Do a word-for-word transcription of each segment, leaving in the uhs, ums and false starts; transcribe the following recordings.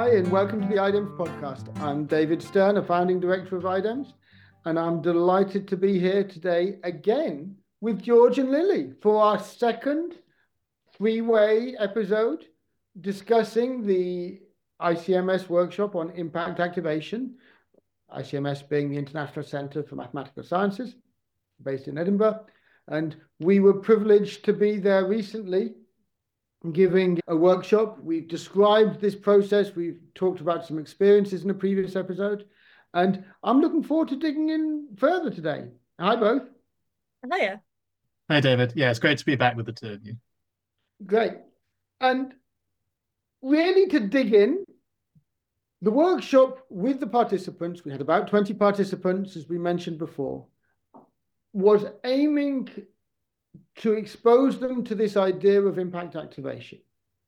Hi, and welcome to the IDEMS podcast. I'm David Stern, a founding director of IDEMS, and I'm delighted to be here today again with George and Lily for our second three-way episode discussing the I C M S workshop on impact activation, I C M S being the International Centre for Mathematical Sciences, based in Edinburgh. And we were privileged to be there recently giving a workshop. We've described this process. We've talked about some experiences in a previous episode, and I'm looking forward to digging in further today. Hi, both. Hiya. Hi, David. Yeah, it's great to be back with the two of you. Great. And really to dig in, the workshop with the participants, we had about twenty participants, as we mentioned before, was aiming to expose them to this idea of impact activation.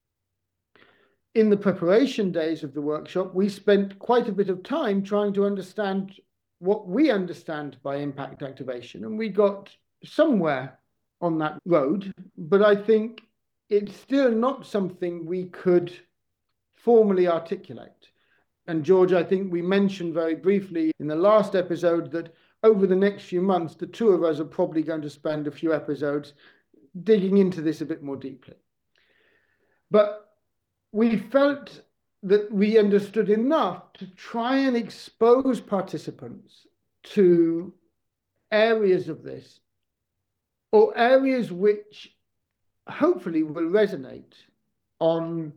In the preparation days of the workshop, we spent quite a bit of time trying to understand what we understand by impact activation, and we got somewhere on that road, but I think it's still not something we could formally articulate. And George, I think we mentioned very briefly in the last episode that over the next few months, the two of us are probably going to spend a few episodes digging into this a bit more deeply. But we felt that we understood enough to try and expose participants to areas of this, or areas which hopefully will resonate on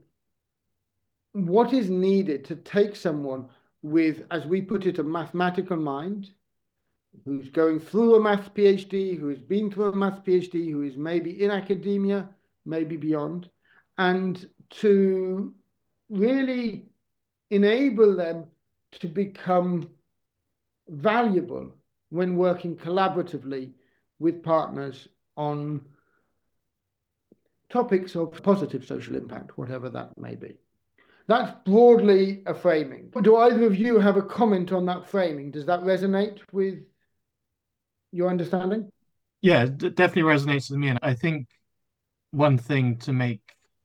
what is needed to take someone with, as we put it, a mathematical mind, who's going through a maths PhD, who has been through a maths PhD, who is maybe in academia, maybe beyond, and to really enable them to become valuable when working collaboratively with partners on topics of positive social impact, whatever that may be. That's broadly a framing. Do either of you have a comment on that framing? Does that resonate with your understanding? Yeah, it definitely resonates with me. And I think one thing to make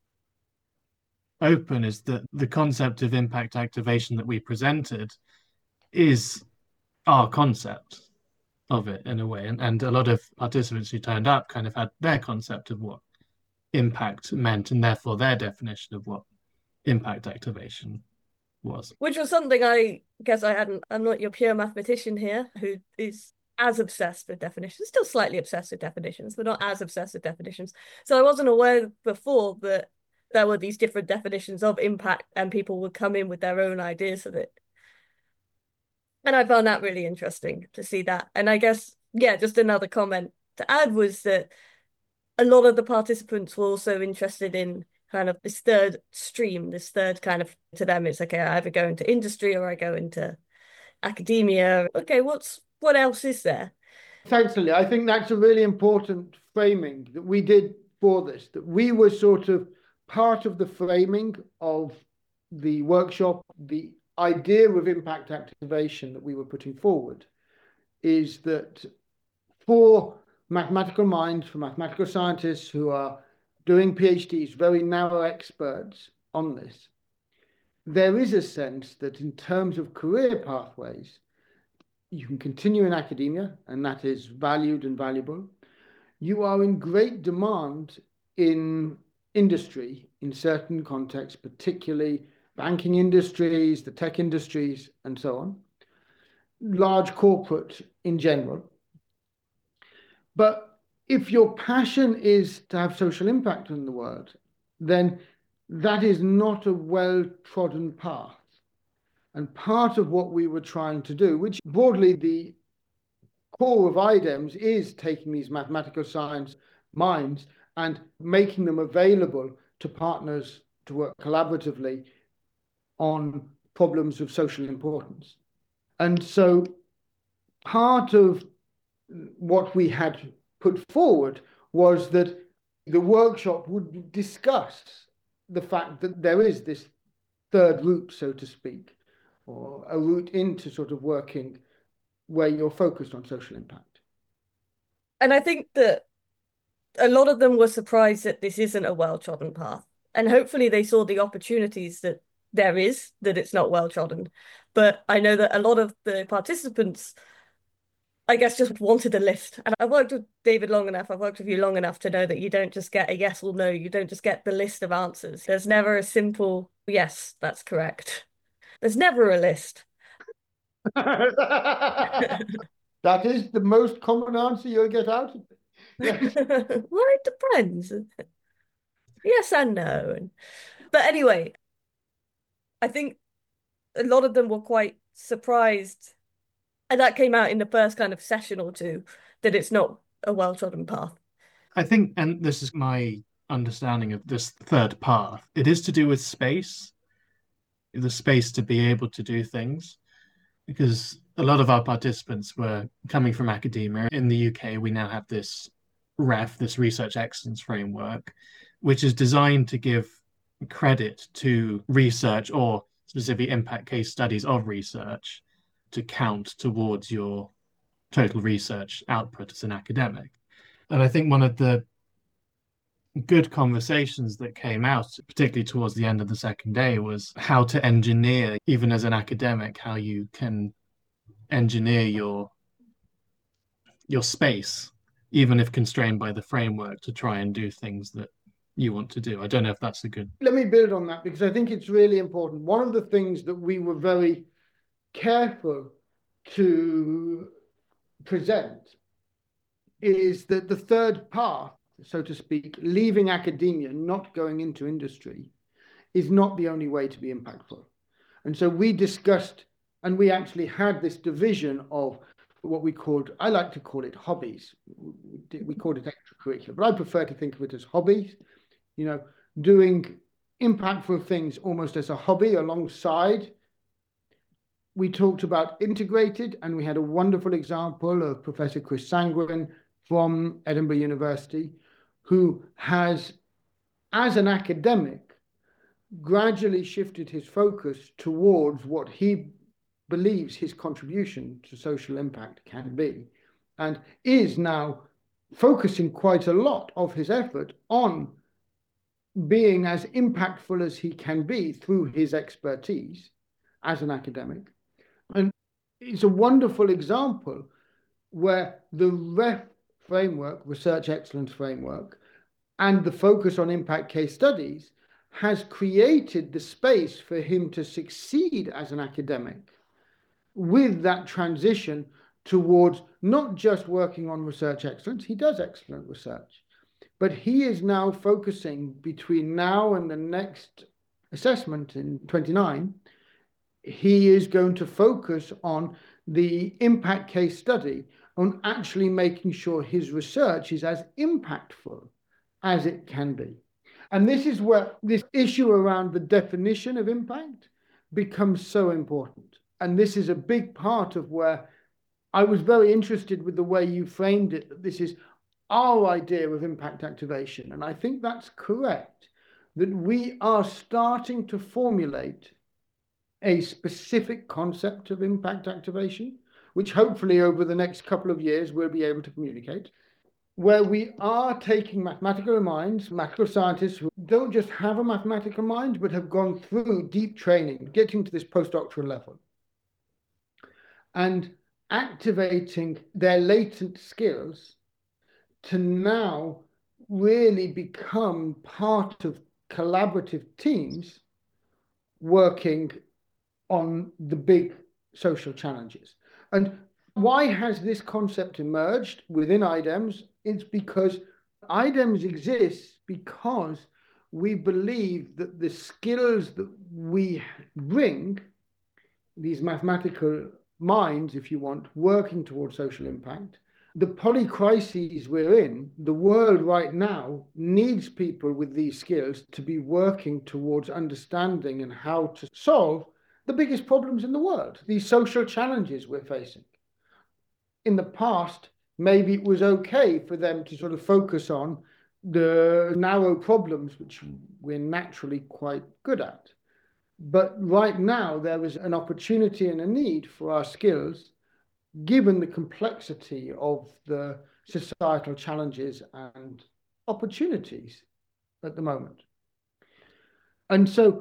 open is that the concept of impact activation that we presented is our concept of it in a way. And, and a lot of participants who turned up kind of had their concept of what impact meant, and therefore their definition of what impact activation was. Which was something I guess I hadn't. I'm not your pure mathematician here who is as obsessed with definitions, still slightly obsessed with definitions, but not as obsessed with definitions. So I wasn't aware before that there were these different definitions of impact and people would come in with their own ideas of it. And I found that really interesting to see that. And I guess, yeah, just another comment to add was that a lot of the participants were also interested in kind of this third stream, this third kind of, to them, it's okay, I either go into industry or I go into academia. Okay, what's what else is there? Thanks, Lily. I think that's a really important framing that we did for this, that we were sort of part of the framing of the workshop. The idea of impact activation that we were putting forward is that for mathematical minds, for mathematical scientists who are doing PhDs, very narrow experts on this, there is a sense that in terms of career pathways, you can continue in academia, and that is valued and valuable. You are in great demand in industry in certain contexts, particularly banking industries, the tech industries, and so on, large corporate in general. But if your passion is to have social impact in the world, then that is not a well-trodden path. And part of what we were trying to do, which broadly the core of IDEMS is taking these mathematical science minds and making them available to partners to work collaboratively on problems of social importance. And so part of what we had put forward was that the workshop would discuss the fact that there is this third route, so to speak, or a route into sort of working where you're focused on social impact. And I think that a lot of them were surprised that this isn't a well-trodden path. And hopefully they saw the opportunities that there is, that it's not well trodden. But I know that a lot of the participants, I guess, just wanted a list. And I've worked with David long enough, I've worked with you long enough to know that you don't just get a yes or no, you don't just get the list of answers. There's never a simple, yes, that's correct. There's never a list. That is the most common answer you'll get out of it. Yes. Well, it depends. Yes and no. But anyway, I think a lot of them were quite surprised, and that came out in the first kind of session or two, that it's not a well-trodden path. I think, and this is my understanding of this third path, it is to do with space, the space to be able to do things, because a lot of our participants were coming from academia. In the U K, we now have this R E F, this Research Excellence Framework, which is designed to give credit to research or specific impact case studies of research to count towards your total research output as an academic. And I think one of the good conversations that came out, particularly towards the end of the second day, was how to engineer, even as an academic, how you can engineer your your space, even if constrained by the framework, to try and do things that you want to do. I don't know if that's a good... Let me build on that, because I think it's really important. One of the things that we were very careful to present is that the third path, so to speak, leaving academia, not going into industry, is not the only way to be impactful. And so we discussed, and we actually had this division of what we called, I like to call it hobbies. We called it extracurricular, but I prefer to think of it as hobbies. You know, doing impactful things almost as a hobby alongside. We talked about integrated, and we had a wonderful example of Professor Chris Sangwin from Edinburgh University, who has, as an academic, gradually shifted his focus towards what he believes his contribution to social impact can be, and is now focusing quite a lot of his effort on being as impactful as he can be through his expertise as an academic. And it's a wonderful example where the R E F framework, Research Excellence Framework, and the focus on impact case studies has created the space for him to succeed as an academic with that transition towards not just working on research excellence. He does excellent research, but he is now focusing between now and the next assessment in twenty-nine. He is going to focus on the impact case study, on actually making sure his research is as impactful as it can be. And this is where this issue around the definition of impact becomes so important. And this is a big part of where I was very interested with the way you framed it, that this is our idea of impact activation. And I think that's correct, that we are starting to formulate a specific concept of impact activation, which hopefully over the next couple of years we'll be able to communicate, where we are taking mathematical minds, mathematical scientists who don't just have a mathematical mind, but have gone through deep training, getting to this postdoctoral level, and activating their latent skills to now really become part of collaborative teams working on the big social challenges. And why has this concept emerged within I D E M S? It's because I D E M S exists because we believe that the skills that we bring, these mathematical minds, if you want, working towards social impact, the polycrises we're in, the world right now needs people with these skills to be working towards understanding and how to solve the biggest problems in the world, these social challenges we're facing. In the past, maybe it was okay for them to sort of focus on the narrow problems, which we're naturally quite good at. But right now, there is an opportunity and a need for our skills, given the complexity of the societal challenges and opportunities at the moment. And so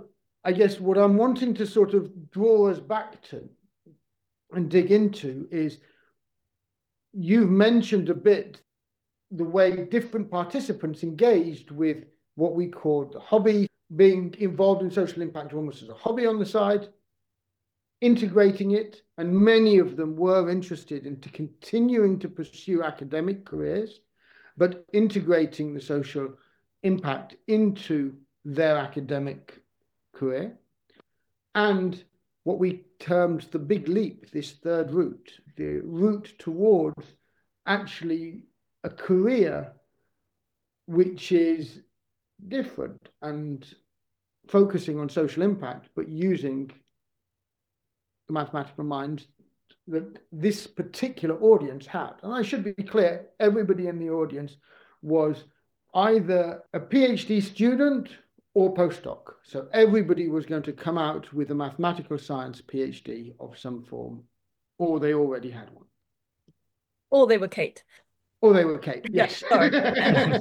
I guess what I'm wanting to sort of draw us back to and dig into is, you've mentioned a bit the way different participants engaged with what we call the hobby, being involved in social impact almost as a hobby on the side, integrating it, and many of them were interested in continuing to pursue academic careers, but integrating the social impact into their academic career. And what we termed the big leap, this third route, the route towards actually a career which is different and focusing on social impact, but using the mathematical mind that this particular audience had. And I should be clear, everybody in the audience was either a PhD student or postdoc. So everybody was going to come out with a mathematical science PhD of some form, or they already had one. Or they were Kate. Or they were Kate, yes. Yeah,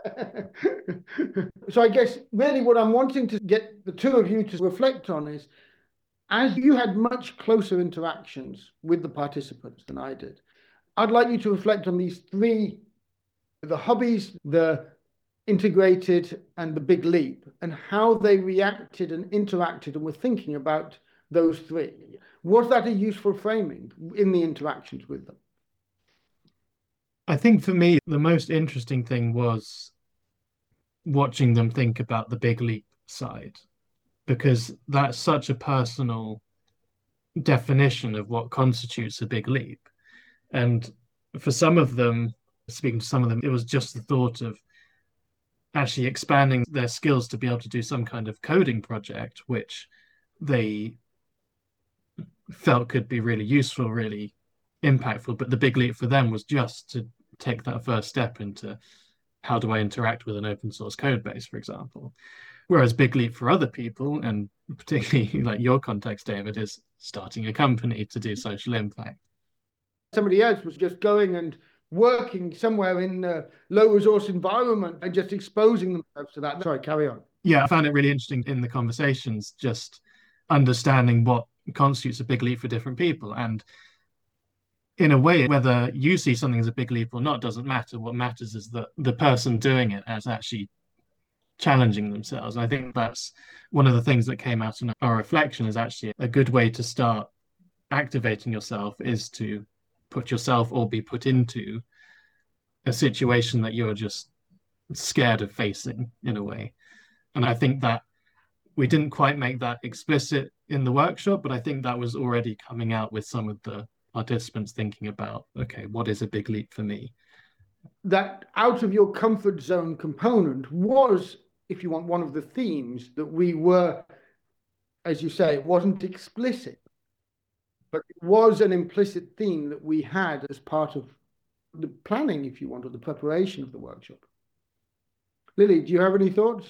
So I guess really what I'm wanting to get the two of you to reflect on is, as you had much closer interactions with the participants than I did, I'd like you to reflect on these three, the hobbies, the integrated, and the big leap, and how they reacted and interacted and were thinking about those three. Was that a useful framing in the interactions with them? I think for me, the most interesting thing was watching them think about the big leap side, because that's such a personal definition of what constitutes a big leap. And for some of them, speaking to some of them, it was just the thought of actually expanding their skills to be able to do some kind of coding project, which they felt could be really useful, really impactful. But the big leap for them was just to take that first step into, how do I interact with an open source code base, for example. Whereas big leap for other people, and particularly like your context, David, is starting a company to do social impact. Somebody else was just going and working somewhere in a low resource environment and just exposing themselves to that. Sorry, carry on. Yeah, I found it really interesting in the conversations, just understanding what constitutes a big leap for different people. And in a way, whether you see something as a big leap or not doesn't matter. What matters is that the person doing it as actually challenging themselves. And I think that's one of the things that came out in our reflection, is actually a good way to start activating yourself is to put yourself or be put into a situation that you're just scared of facing in a way. And I think that we didn't quite make that explicit in the workshop, but I think that was already coming out with some of the participants thinking about, okay, what is a big leap for me? That out of your comfort zone component was, if you want, one of the themes that we were, as you say, it wasn't explicit, but it was an implicit theme that we had as part of the planning, if you want, or the preparation of the workshop. Lily, do you have any thoughts?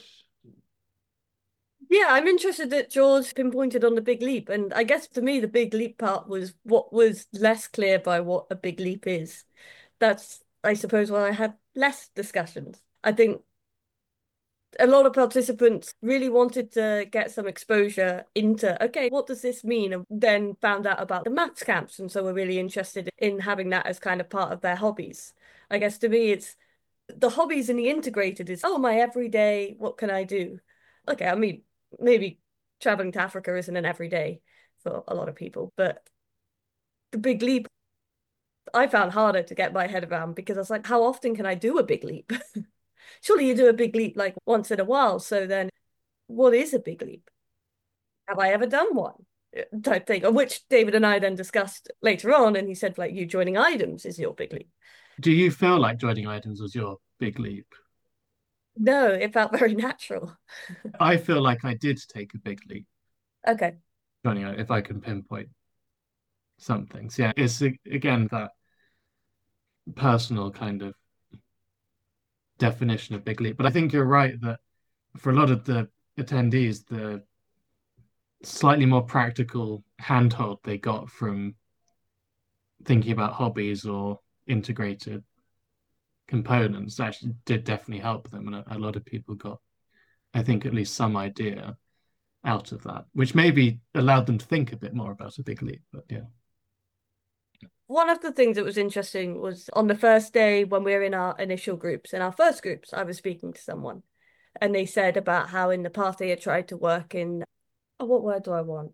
Yeah, I'm interested that George pinpointed on the big leap. And I guess to me, the big leap part was what was less clear by what a big leap is. That's, I suppose, why I had less discussions. I think a lot of participants really wanted to get some exposure into, okay, what does this mean? And then found out about the maths camps. And so were really interested in having that as kind of part of their hobbies. I guess to me, it's the hobbies and the integrated is, oh, my everyday, what can I do? Okay, I mean, maybe traveling to Africa isn't an everyday for a lot of people, but the big leap I found harder to get my head around, because I was like, how often can I do a big leap? Surely you do a big leap like once in a while. So then what is a big leap? Have I ever done one? Type thing, of which David and I then discussed later on. And he said, like, you joining I D E M S is your big leap. Do you feel like joining I D E M S was your big leap? No, it felt very natural. I feel like I did take a big leap. Okay. Joining, if I can pinpoint some things. Yeah, it's again that personal kind of definition of big leap. But I think you're right that for a lot of the attendees, the slightly more practical handhold they got from thinking about hobbies or integrated components actually did definitely help them. And a, a lot of people got, I think, at least some idea out of that, which maybe allowed them to think a bit more about a big leap. But yeah. One of the things that was interesting was on the first day when we were in our initial groups, in our first groups, I was speaking to someone and they said about how in the past they had tried to work in, oh, what word do I want?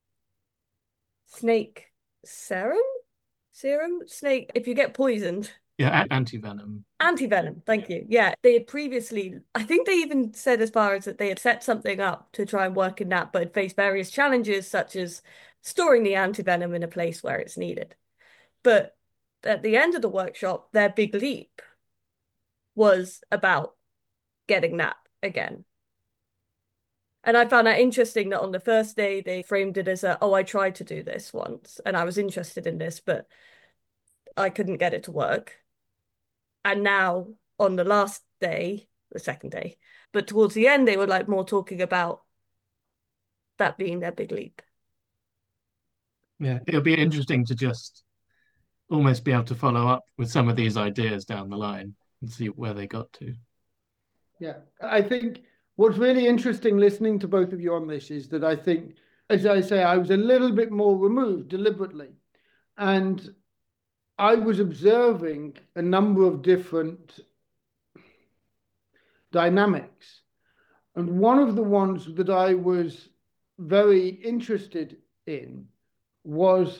Snake serum? Serum? Snake, if you get poisoned. Yeah, anti-venom. Anti-venom, thank you. Yeah, they had previously, I think they even said as far as that they had set something up to try and work in that, but had faced various challenges such as storing the anti-venom in a place where it's needed. But at the end of the workshop, their big leap was about getting that again. And I found that interesting that on the first day, they framed it as a, oh, I tried to do this once and I was interested in this, but I couldn't get it to work. And now on the last day, the second day, but towards the end, they were like more talking about that being their big leap. Yeah, it'll be interesting to just almost be able to follow up with some of these ideas down the line and see where they got to. Yeah, I think what's really interesting listening to both of you on this is that I think, as I say, I was a little bit more removed deliberately. And I was observing a number of different dynamics. And one of the ones that I was very interested in was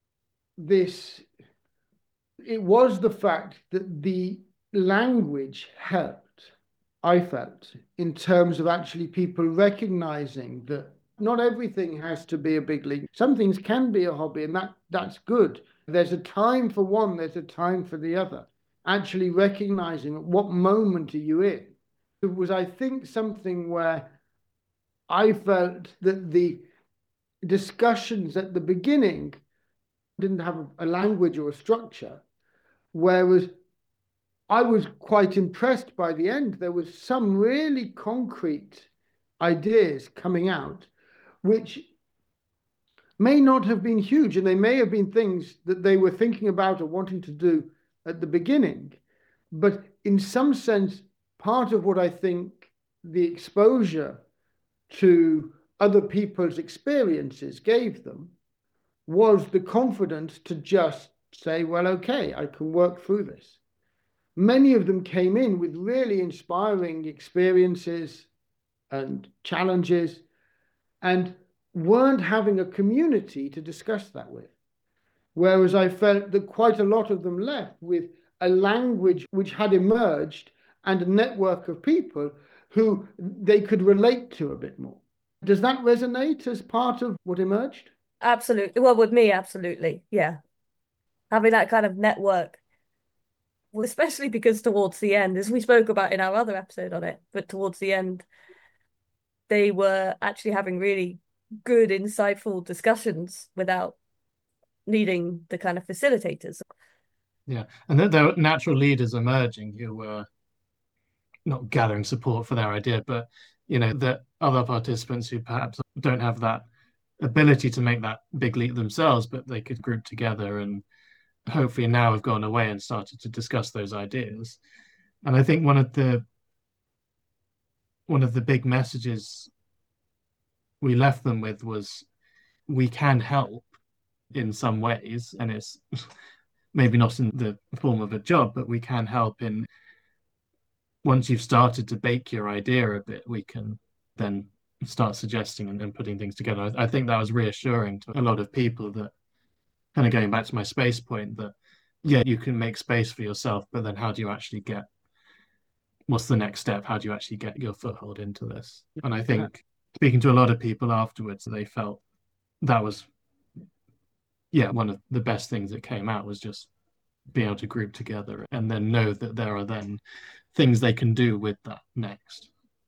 this. It was the fact that the language helped, I felt, in terms of actually people recognizing that not everything has to be a big league. Some things can be a hobby, and that, that's good. There's a time for one, there's a time for the other. Actually recognizing at what moment are you in. It was, I think, something where I felt that the discussions at the beginning didn't have a language or a structure, whereas I was quite impressed by the end. There was some really concrete ideas coming out, which may not have been huge, and they may have been things that they were thinking about or wanting to do at the beginning. But in some sense, part of what I think the exposure to other people's experiences gave them was the confidence to just say, well, okay, I can work through this. Many of them came in with really inspiring experiences and challenges and weren't having a community to discuss that with. Whereas I felt that quite a lot of them left with a language which had emerged and a network of people who they could relate to a bit more. Does that resonate as part of what emerged? Absolutely. Well, with me, absolutely. Yeah. Having that kind of network, well, especially because towards the end, as we spoke about in our other episode on it, but towards the end, they were actually having really good, insightful discussions without needing the kind of facilitators. Yeah, and there, there were natural leaders emerging who were not gathering support for their idea, but, you know, the other participants who perhaps don't have that ability to make that big leap themselves, but they could group together and hopefully now have gone away and started to discuss those ideas. And I think one of the one of the big messages we left them with was we can help in some ways, and it's maybe not in the form of a job, but we can help in once you've started to bake your idea a bit, we can then start suggesting and, and putting things together. I, I think that was reassuring to a lot of people, that kind of going back to my space point, that yeah, you can make space for yourself, but then how do you actually get, what's the next step? How do you actually get your foothold into this? And I think yeah. speaking to a lot of people afterwards, they felt that was, yeah, one of the best things that came out was just being able to group together and then know that there are then things they can do with that next.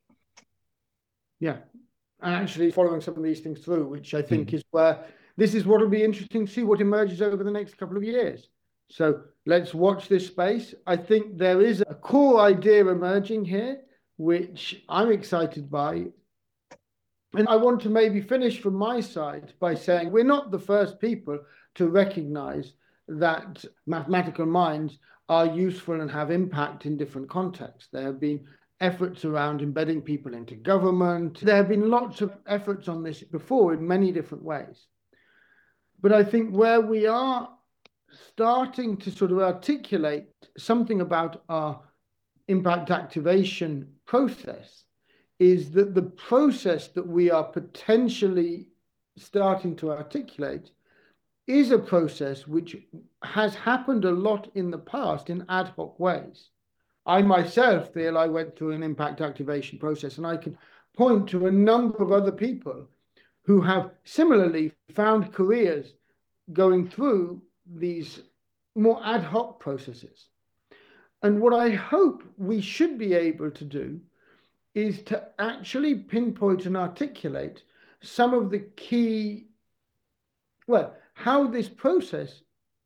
Yeah, and actually following some of these things through, which I think mm. is where this is what will be interesting to see what emerges over the next couple of years. So let's watch this space. I think there is a core idea emerging here, which I'm excited by. And I want to maybe finish from my side by saying we're not the first people to recognize that mathematical minds are useful and have impact in different contexts. There have been efforts around embedding people into government. There have been lots of efforts on this before in many different ways. But I think where we are starting to sort of articulate something about our impact activation process is that the process that we are potentially starting to articulate is a process which has happened a lot in the past in ad hoc ways. I myself feel I went through an impact activation process, and I can point to a number of other people who have similarly found careers going through these more ad hoc processes. And what I hope we should be able to do is to actually pinpoint and articulate some of the key, well, how this process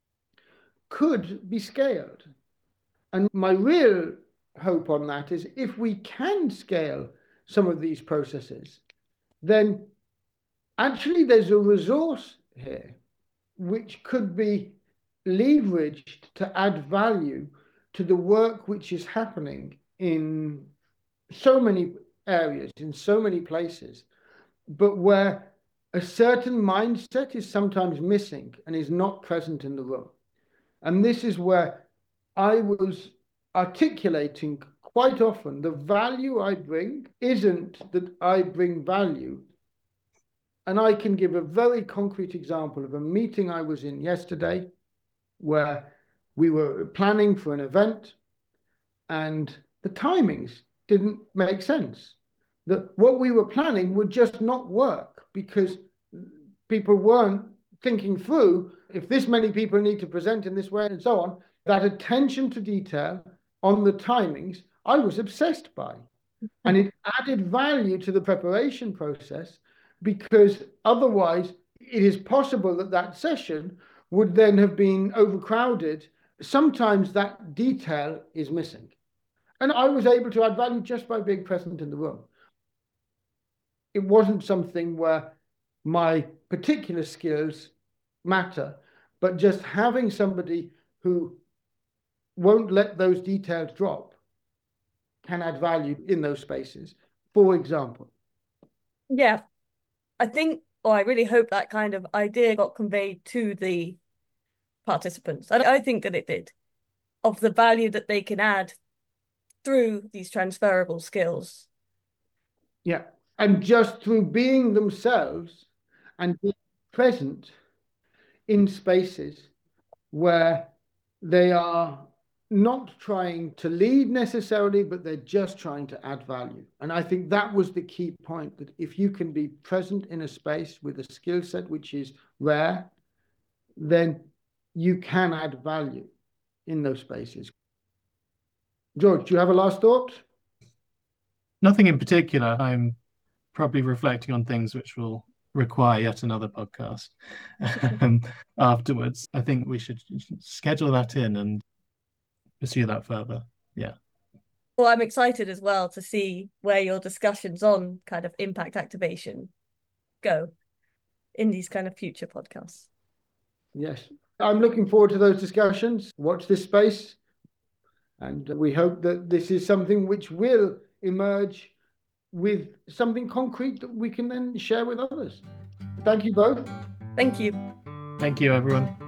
could be scaled. And my real hope on that is if we can scale some of these processes, then actually there's a resource here which could be leveraged to add value to the work which is happening in so many areas, in so many places, but where a certain mindset is sometimes missing and is not present in the room. And this is where I was articulating quite often the value I bring isn't that I bring value. And I can give a very concrete example of a meeting I was in yesterday where we were planning for an event and the timings didn't make sense. That what we were planning would just not work because people weren't thinking through, if this many people need to present in this way and so on, that attention to detail on the timings, I was obsessed by. And it added value to the preparation process because otherwise it is possible that that session would then have been overcrowded. Sometimes that detail is missing. And I was able to add value just by being present in the room. It wasn't something where my particular skills matter, but just having somebody who won't let those details drop can add value in those spaces, for example. Yeah, I think, or I really hope that kind of idea got conveyed to the participants. And I think that it did, of the value that they can add through these transferable skills. Yeah, and just through being themselves and being present in spaces where they are not trying to lead necessarily, but they're just trying to add value. And I think that was the key point, that if you can be present in a space with a skill set which is rare, then you can add value in those spaces. George, do you have a last thought? Nothing in particular. I'm probably reflecting on things which will require yet another podcast um, afterwards. I think we should schedule that in and pursue that further. Yeah. Well, I'm excited as well to see where your discussions on kind of impact activation go in these kind of future podcasts. Yes, I'm looking forward to those discussions. Watch this space. And we hope that this is something which will emerge with something concrete that we can then share with others. Thank you both. Thank you. Thank you, everyone.